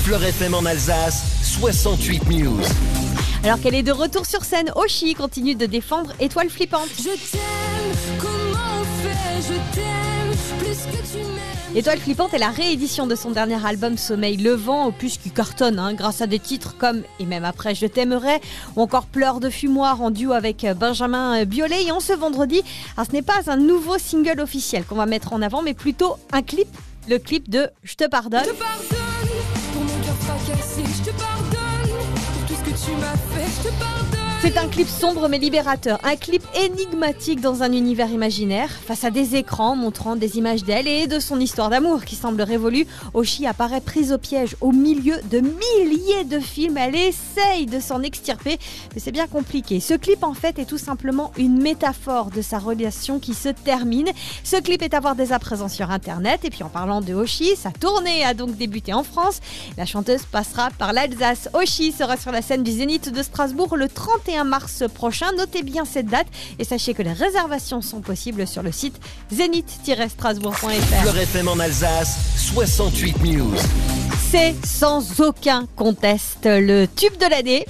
Fleur FM en Alsace, 68 News. Alors qu'elle est de retour sur scène, Oshi continue de défendre Étoile Flippante. Je t'aime, comment on fait, je t'aime, plus que tu m'aimes. Étoile Flippante est la réédition de son dernier album Sommeil Levant, opus qui cartonne grâce à des titres comme Et même après je t'aimerai ou encore Pleurs de fumoir en duo avec Benjamin Biolay. Et en ce vendredi, alors ce n'est pas un nouveau single officiel qu'on va mettre en avant, mais plutôt un clip, le clip de Je te pardonne. Je te pardonne pour mon cœur fracassé, je te pardonne pour tout ce que tu m'as fait, je te pardonne. C'est un clip sombre mais libérateur, un clip énigmatique dans un univers imaginaire. Face à des écrans montrant des images d'elle et de son histoire d'amour qui semble révolue, Oshi apparaît prise au piège au milieu de milliers de films. Elle essaye de s'en extirper, mais c'est bien compliqué. Ce clip en fait est tout simplement une métaphore de sa relation qui se termine. Ce clip est à voir dès à présent sur internet. Et puis en parlant de Oshi, sa tournée a donc débuté en France. La chanteuse passera par l'Alsace. Oshi sera sur la scène du Zénith de Strasbourg le 31 mars prochain. Notez bien cette date et sachez que les réservations sont possibles sur le site zénith-strasbourg.fr. Fleur FM en Alsace, 68 News. C'est sans aucun conteste le tube de l'année.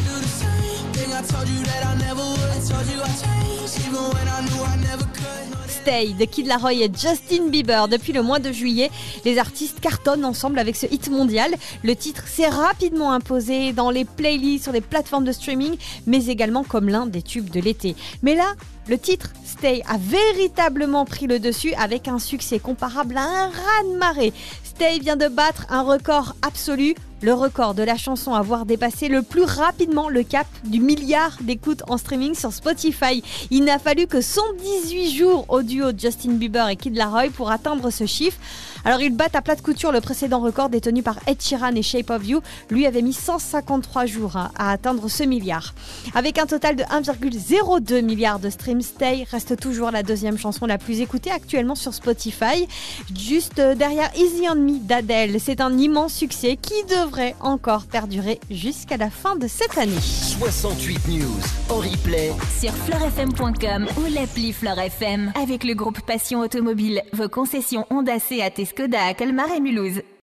Stay de Kid Laroi et Justin Bieber. Depuis le mois de juillet, les artistes cartonnent ensemble avec ce hit mondial. Le titre s'est rapidement imposé dans les playlists, sur les plateformes de streaming, mais également comme l'un des tubes de l'été. Mais là, le titre Stay a véritablement pris le dessus avec un succès comparable à un raz-de-marée. Stay vient de battre un record absolu, le record de la chanson à avoir dépassé le plus rapidement le cap du milliard d'écoutes en streaming sur Spotify. Il n'a fallu que 118 jours au duo Justin Bieber et Kid Laroi pour atteindre ce chiffre. Alors ils battent à plat de couture le précédent record détenu par Ed Sheeran et Shape of You. Lui avait mis 153 jours à atteindre ce milliard. Avec un total de 1,02 milliard de streams, Stay reste toujours la deuxième chanson la plus écoutée actuellement sur Spotify. Juste derrière Easy on Me d'Adele. C'est un immense succès qui devrait encore perdurer jusqu'à la fin de cette année. 68 News en replay Sur fleurfm.com ou l'appli Fleur FM. Avec le groupe Passion Automobile, vos concessions Honda, Seat et Skoda à Colmar et Mulhouse.